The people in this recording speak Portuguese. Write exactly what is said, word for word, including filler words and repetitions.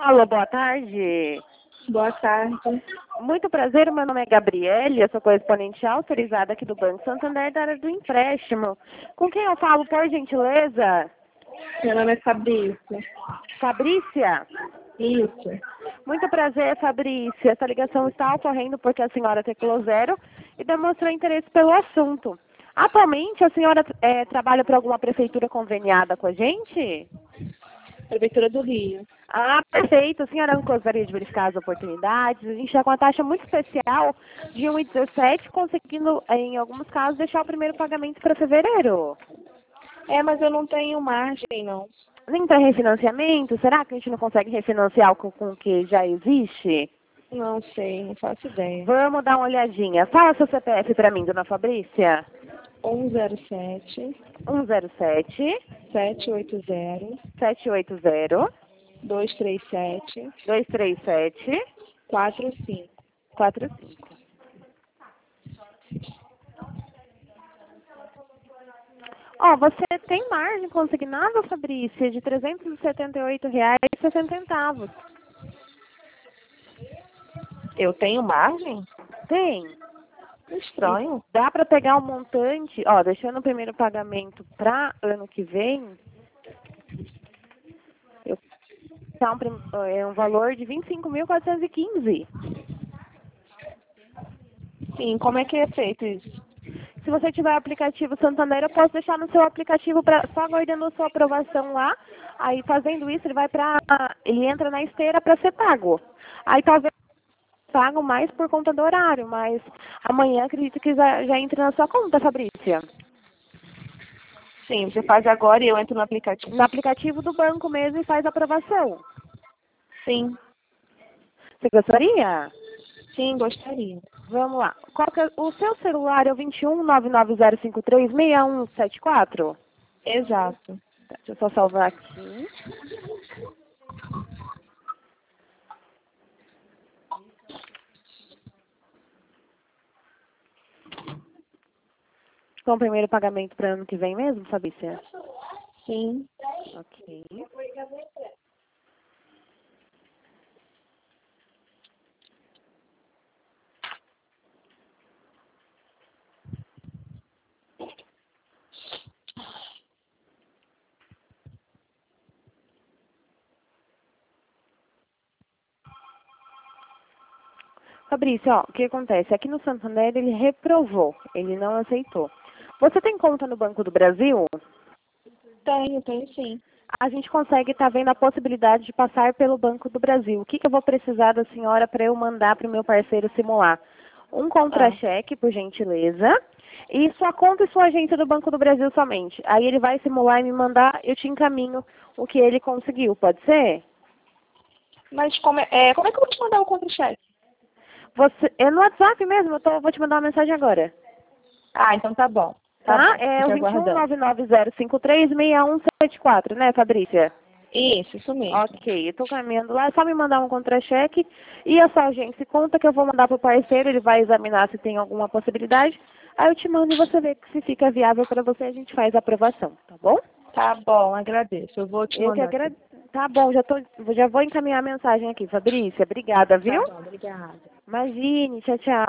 Alô, boa tarde. Boa tarde. Muito prazer, meu nome é Gabriele, eu sou correspondente autorizada aqui do Banco Santander da área do empréstimo. Com quem eu falo, por gentileza? Meu nome é Fabrícia. Fabrícia? Isso. Muito prazer, Fabrícia. Essa ligação está ocorrendo porque a senhora teclou zero e demonstrou interesse pelo assunto. Atualmente, a senhora é, trabalha para alguma prefeitura conveniada com a gente? Prefeitura do Rio. Ah, perfeito. A senhora não gostaria de verificar as oportunidades? A gente está com uma taxa muito especial de um vírgula dezessete, conseguindo, em alguns casos, deixar o primeiro pagamento para fevereiro. É, mas eu não tenho margem, não. Nem para refinanciamento? Será que a gente não consegue refinanciar com, com o que já existe? Não sei, não faço ideia. Vamos dar uma olhadinha. Fala seu C P F para mim, dona Fabrícia. um zero sete, um zero sete, sete oito zero, sete oito zero, dois três sete, dois três sete, quatro cinco. quatro cinco. Ó, você tem margem consignada, Fabrícia, de trezentos e setenta e oito reais e sessenta centavos. Eu tenho margem? Tem. Estranho. E dá para pegar um montante, ó, deixando o primeiro pagamento para ano que vem, eu tá um, prim- é um valor de vinte e cinco mil quatrocentos e quinze. Sim, como é que é feito isso? Se você tiver aplicativo Santander, eu posso deixar no seu aplicativo pra, só aguardando a sua aprovação lá. Aí fazendo isso, ele vai para, ele entra na esteira para ser pago. Aí talvez pago mais por conta do horário, mas amanhã acredito que já, já entre na sua conta, Fabrícia. Sim, você faz agora e eu entro no aplicativo. No aplicativo do banco mesmo e faz a aprovação. Sim, Você gostaria? sim, gostaria. Vamos lá. Qual que é, o seu celular é o vinte e um, nove nove zero cinco três, seis um sete quatro? Exato. Tá, deixa eu só salvar aqui. Com o primeiro pagamento para ano que vem mesmo, Fabrícia? Sim. Ok. Fabrício, ó, o que acontece? Aqui no Santander ele reprovou, ele não aceitou. Você tem conta no Banco do Brasil? Tenho, tenho sim. A gente consegue estar vendo a possibilidade de passar pelo Banco do Brasil. O que, que eu vou precisar da senhora para eu mandar para o meu parceiro simular? Um Ah, contra-cheque, por gentileza, e sua conta e sua agência do Banco do Brasil somente. Aí ele vai simular e me mandar, eu te encaminho o que ele conseguiu, pode ser? mas como é, é, como é que eu vou te mandar o contra-cheque? Você, é no WhatsApp mesmo, eu tô, vou te mandar uma mensagem agora. Ah, então tá bom. Tá Tá? bom. É o Fica vinte e um, aguardando. nove nove zero cinco três, seis um sete quatro, né, Fabrícia? Isso, isso mesmo. Ok, eu tô caminhando lá, é só me mandar um contra-cheque e a sua agência conta que eu vou mandar pro parceiro, ele vai examinar se tem alguma possibilidade. Aí eu te mando e você vê que se fica viável para você, a gente faz a aprovação, tá bom? Tá bom, agradeço. Eu vou te Eu que mandar aqui. agradeço. Tá bom, já, tô, já vou encaminhar a mensagem aqui, Fabrícia. Obrigada, Tá viu? bom, obrigada. Imagine, tchau, tchau.